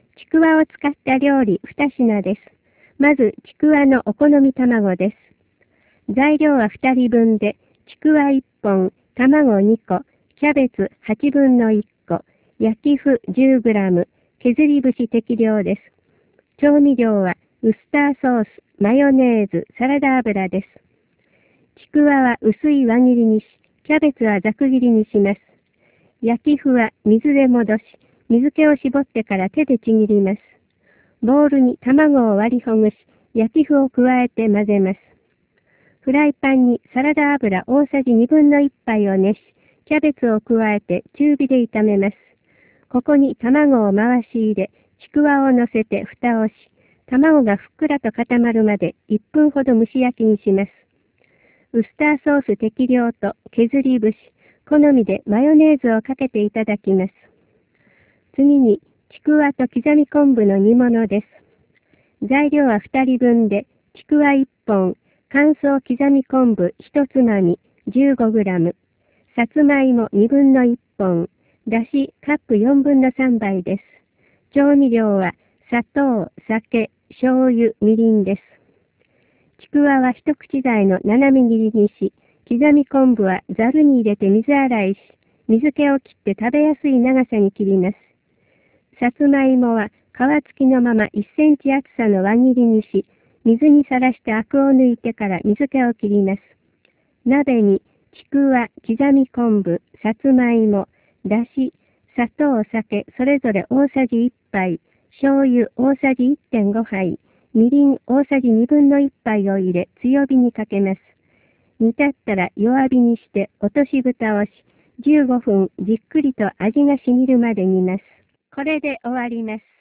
ちくわを使った料理2品です。まず、ちくわのお好み卵です。材料は2人分で、ちくわ1本、卵2個、キャベツ8分の1個、焼き麩 10g、削り節適量です。調味料はウスターソース、マヨネーズ、サラダ油です。ちくわは薄い輪切りにし、キャベツはざく切りにします。焼き麩は水で戻し、水気を絞ってから手でちぎります。ボウルに卵を割りほぐし、焼き麩を加えて混ぜます。フライパンにサラダ油大さじ1/2杯を熱し、キャベツを加えて中火で炒めます。ここに卵を回し入れ、ちくわを乗せて蓋をし、卵がふっくらと固まるまで1分ほど蒸し焼きにします。ウスターソース適量と削り節、好みでマヨネーズをかけていただきます。次に、ちくわと刻み昆布の煮物です。材料は2人分で、ちくわ1本、乾燥刻み昆布1つまみ 15g、さつまいも1/2本、だしカップ3/4杯です。調味料は砂糖、酒、醤油、みりんです。ちくわは一口大の斜め切りにし、刻み昆布はざるに入れて水洗いし、水気を切って食べやすい長さに切ります。さつまいもは皮付きのまま1センチ厚さの輪切りにし、水にさらしてアクを抜いてから水気を切ります。鍋にちくわ、刻み昆布、さつまいも、だし、砂糖、酒、それぞれ大さじ1杯、醤油大さじ 1.5 杯、みりん大さじ1/2杯を入れ強火にかけます。煮立ったら弱火にして落とし蓋をし、15分じっくりと味が染みるまで煮ます。これで終わります。